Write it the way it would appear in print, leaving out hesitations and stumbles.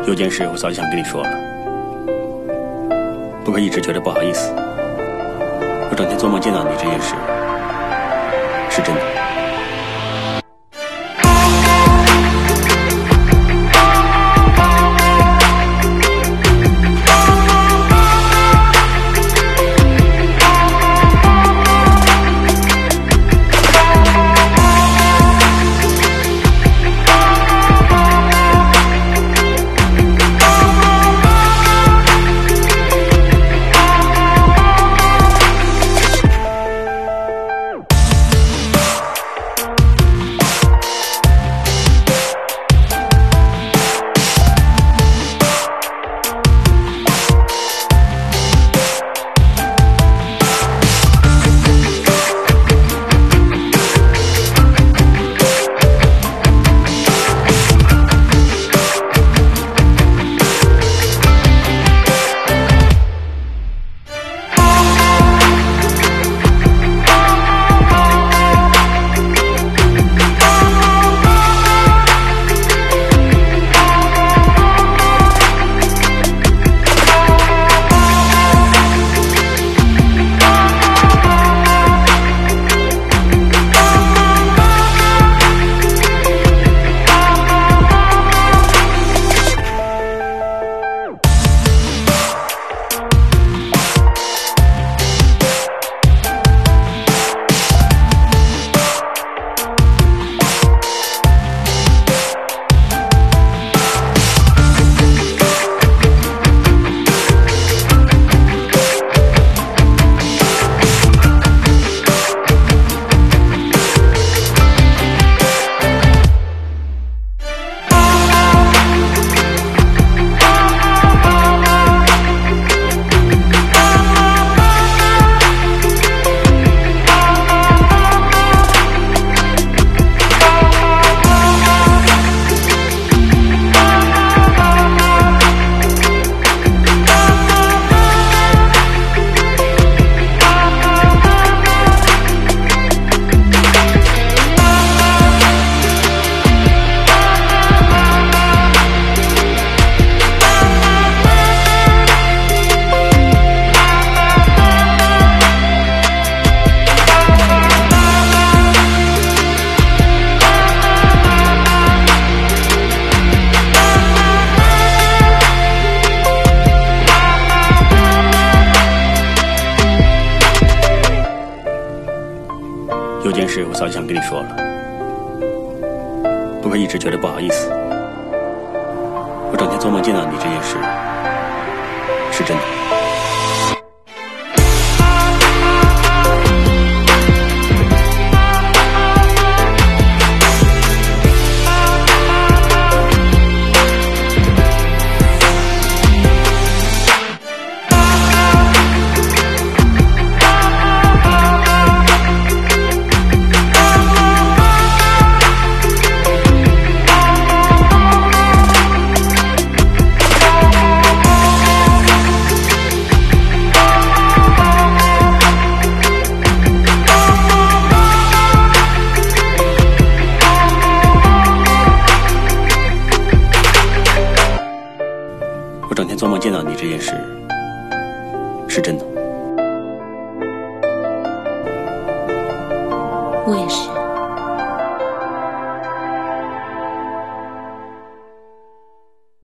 有件事我早就想跟你说了，不过一直觉得不好意思。我整天做梦见到你这件事，是真的。有件事我早就想跟你说了，不过一直觉得不好意思。我整天做梦见到你这件事，是真的。我整天做梦见到你这件事，是真的。 我也是。